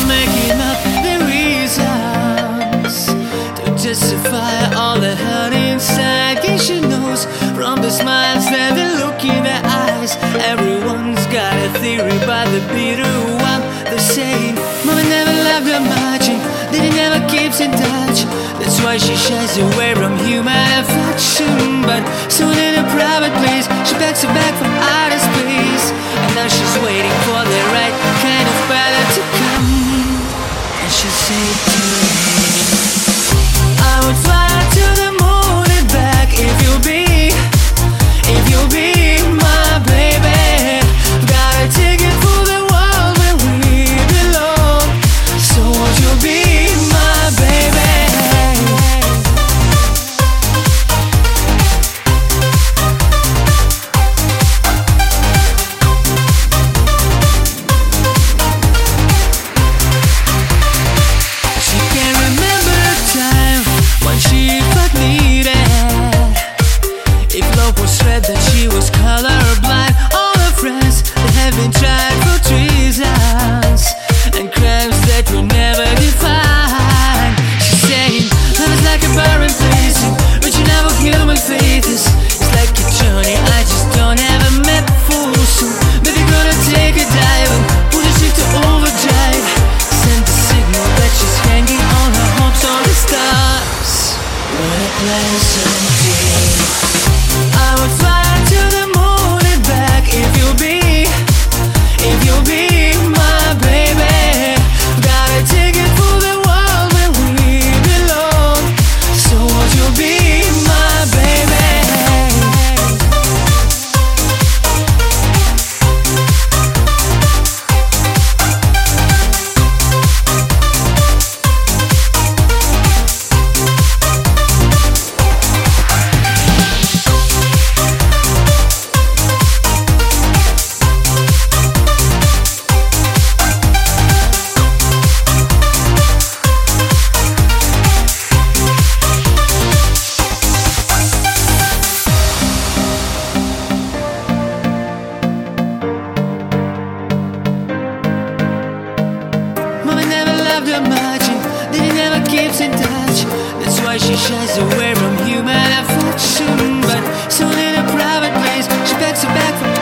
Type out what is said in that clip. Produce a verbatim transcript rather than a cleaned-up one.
making up the reasons to justify all the hurt inside. Yeah, she knows from the smiles and the look in their eyes. Everyone's got a theory about the bitter one. They're saying Mama never loved her much and Daddy never keeps in touch. That's why she shies away from human affection. But soon in a private place, she packs her bag from outer space. And now she's waiting for the right kind of brother to come. And she'll say to me, I would fly to the moon and back if you'll be, if you'll be my baby. Got a ticket for the world where we belong. So won't you be my baby? That she was colorblind. All her friends that have been tried for treasons and crimes that we never define. She's saying love is like a barren place, reaching out for human faith is it's like a journey I just don't have a map for. So maybe gonna take a dive and push the ship to overdrive. Send the signal that she's hanging on her hopes on the stars. What a pleasant day. I would fly to the moon and back if you'll be, if you'll be my baby. Got a ticket for the world where we belong. So won't you be my baby? Much and Daddy never keeps in touch. That's why she shies away from human affection. But soon in a private place, she packs her bag for